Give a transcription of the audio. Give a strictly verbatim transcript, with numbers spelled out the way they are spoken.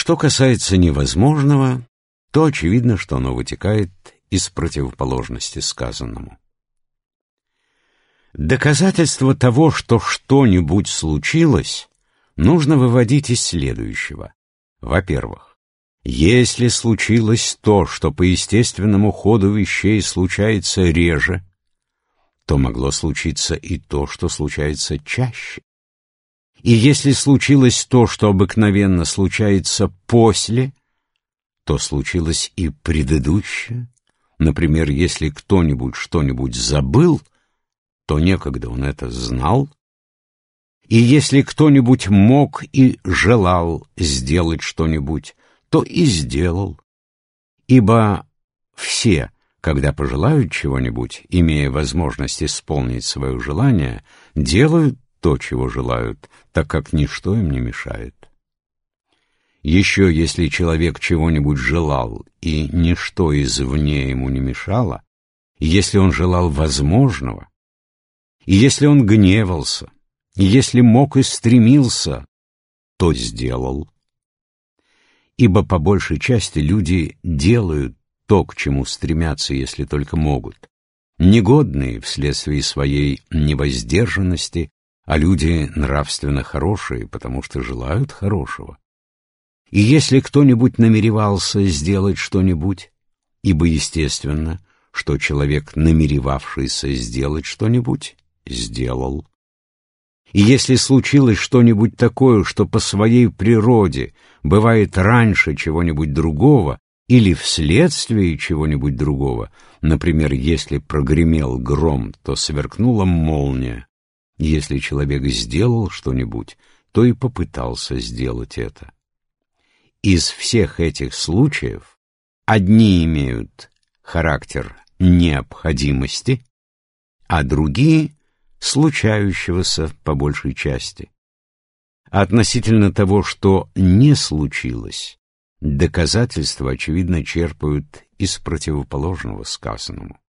Что касается невозможного, то очевидно, что оно вытекает из противоположности сказанному. Доказательство того, что что-нибудь случилось, нужно выводить из следующего. Во-первых, если случилось то, что по естественному ходу вещей случается реже, то могло случиться и то, что случается чаще. И если случилось то, что обыкновенно случается после, то случилось и предыдущее. Например, если кто-нибудь что-нибудь забыл, то некогда он это знал. И если кто-нибудь мог и желал сделать что-нибудь, то и сделал. Ибо все, когда пожелают чего-нибудь, имея возможность исполнить свое желание, делают то, чего желают, так как ничто им не мешает. Еще если человек чего-нибудь желал, и ничто извне ему не мешало, и если он желал возможного, и если он гневался, и если мог и стремился, то сделал. Ибо по большей части люди делают то, к чему стремятся, если только могут. Негодные вследствие своей невоздержанности, а люди нравственно хорошие, потому что желают хорошего. И если кто-нибудь намеревался сделать что-нибудь, ибо естественно, что человек, намеревавшийся сделать что-нибудь, сделал. И если случилось что-нибудь такое, что по своей природе бывает раньше чего-нибудь другого или вследствие чего-нибудь другого, например, если прогремел гром, то сверкнула молния, и если человек сделал что-нибудь, то и попытался сделать это. Из всех этих случаев одни имеют характер необходимости, а другие — случающегося по большей части. Относительно того, что не случилось, доказательства, очевидно, черпают из противоположного сказанному.